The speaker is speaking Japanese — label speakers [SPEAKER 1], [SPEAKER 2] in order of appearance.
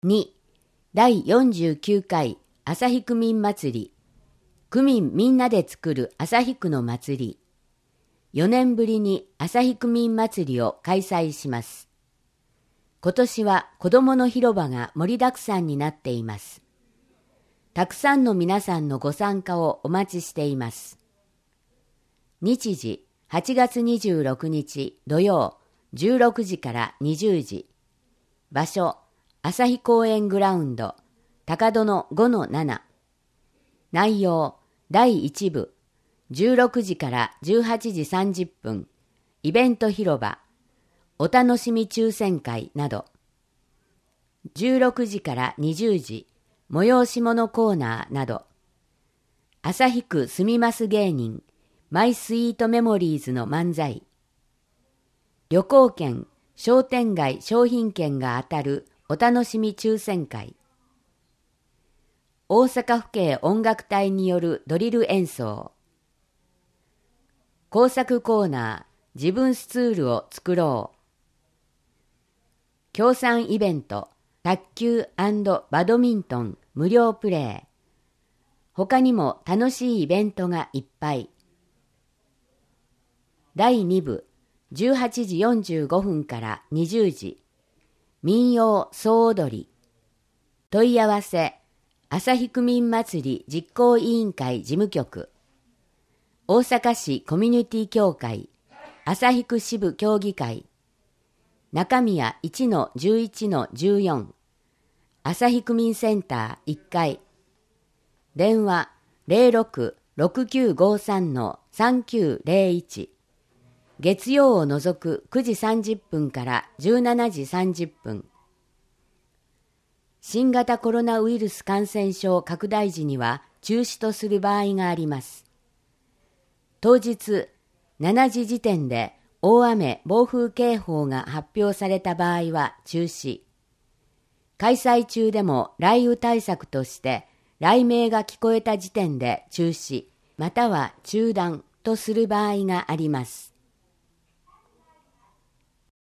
[SPEAKER 1] 2、第49回旭区民祭り、区民みんなで作る旭区の祭り。4年ぶりに旭区民祭りを開催します。今年は子どもの広場が盛りだくさんになっています。たくさんの皆さんのご参加をお待ちしています。日時8月26日土曜16時から20時。場所旭公園グラウンド高戸の 5-7。内容第1部16時から18時30分イベント広場お楽しみ抽選会など。16時から20時催し物コーナーなど。旭区住みます芸人マイスイートメモリーズの漫才。旅行券商店街商品券が当たるお楽しみ抽選会。大阪府警音楽隊によるドリル演奏。工作コーナー自分スツールを作ろう。協賛イベント卓球&バドミントン無料プレイ。他にも楽しいイベントがいっぱい。第2部18時45分から20時民謡総踊り。問い合わせ旭区民祭り実行委員会事務局大阪市コミュニティ協会旭区支部協議会中宮 1-11-14 旭区民センター1階電話 06-6953-3901 月曜を除く9時30分から17時30分。新型コロナウイルス感染症拡大時には中止とする場合があります。当日7時時点で大雨・暴風警報が発表された場合は中止。開催中でも雷雨対策として雷鳴が聞こえた時点で中止または中断とする場合があります。